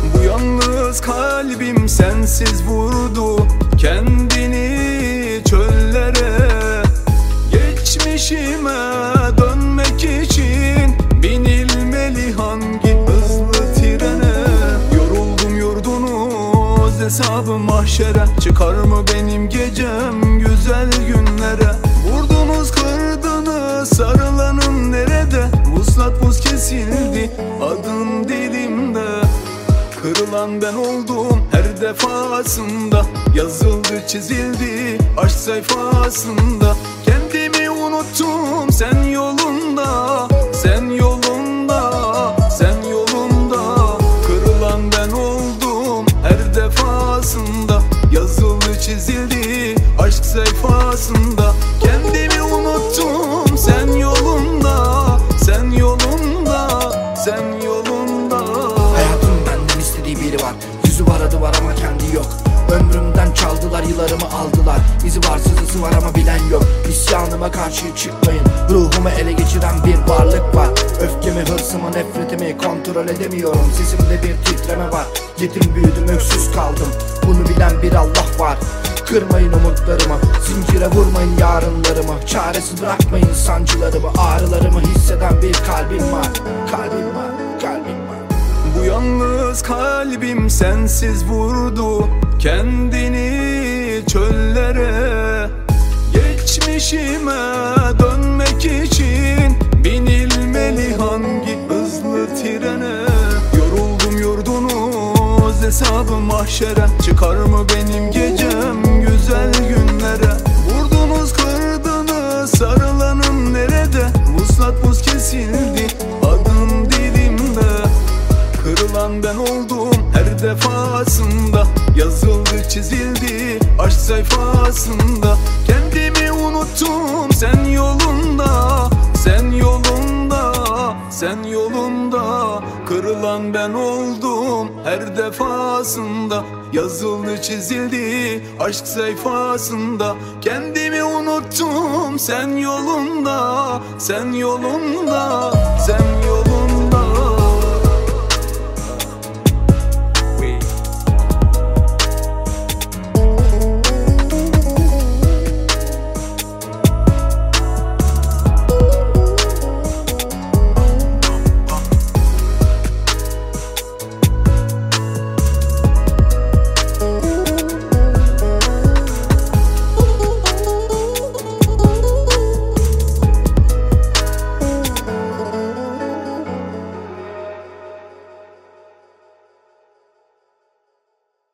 Bu yalnız kalbim sensiz vurdu kendini çöllere. Geçmişime dönmek için binilmeli hangi hızlı trene? Yoruldum yurdunuz hesabı mahşere. Çıkar mı benim gecem güzel günlere? Vurdunuz kırdınız sarılanın nerede? Vuslat buz kesildi adım dilimde. Kırılan ben oldum her defasında. Yazıldı çizildi aşk sayfasında. Kendimi unuttum sen yolunda, sen yolunda, sen yolunda. Kırılan ben oldum her defasında. Yazıldı çizildi aşk sayfasında. Kendimi unuttum sen yolunda, sen yolunda, sen yolunda. Hayatım benden istediği biri var. Yüzü var adı var ama kendi yok. Ömrümden çaldılar yıllarımı aldılar. İzi var sızısı var ama bilen yok. İsyanıma karşı çıkmayın. Ruhumu ele geçiren bir varlık var. Öfkemi, hırsımı, nefretimi kontrol edemiyorum. Sesimde bir titreme var. Yetim büyüdüm, öksüz kaldım. Bunu bilen bir Allah var. Kırmayın umutlarımı, zincire vurmayın yarınlarımı. Çaresiz bırakmayın sancılarımı, ağrılarımı hisseden bir kalbim var. Kalbim var, kalbim var. Bu yalnız kalbim sensiz vurdu kendini çöllere. Geçmişime dönmek için binilmeli hangi hızlı trene? Yoruldum yurdunuz hesabı mahşere. Çıkar mı benim gecem güzel günlere? Vurdunuz kırdınız sarılanın nerede? Vuslat buz kesildi adım dilimde. Kırılan ben oldum her defasında. Yazıldı çizildi aşk sayfasında. Kendimi unuttum sen yolunda, sen yolunda, sen yolunda. Kırılan ben oldum her defasında. Yazıldı çizildi aşk sayfasında. Kendimi unuttum sen yolunda, sen yolunda, sen